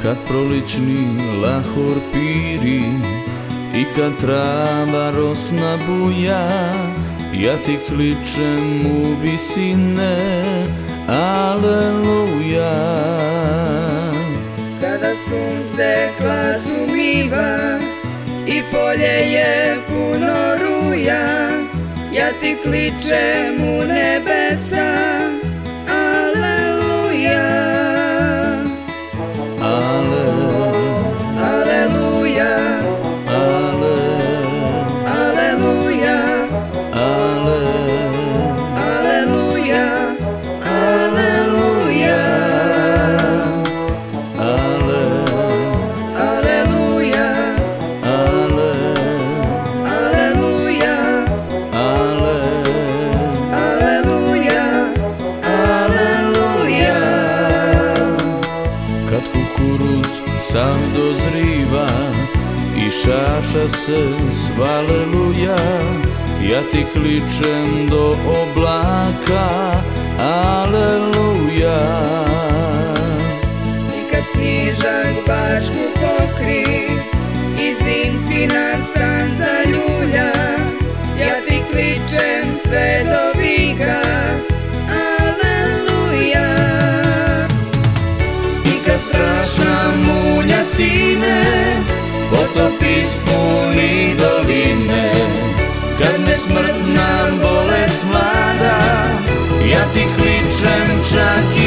Kad prolični lahor piri i kad trava rosna buja, ja ti kličem u visine, aleluja. Kada sunce klas umiva i polje je puno ruja, ja ti kličem u nebesa, aleluja. Aleluja, aleluja, aleluja, aleluja, aleluja, aleluja. Kad kukuruz sam dozriva i šaša se svaleluja, ja ti kličem do oblaka, aleluja. I kad snižak bačku pokri i zimski nas san zaljulja, ja ti kličem sve do viga, aleluja. I kad strašna munja sine potopi spuni doline, kad me smrtna bolest vlada, ja ti kličem čak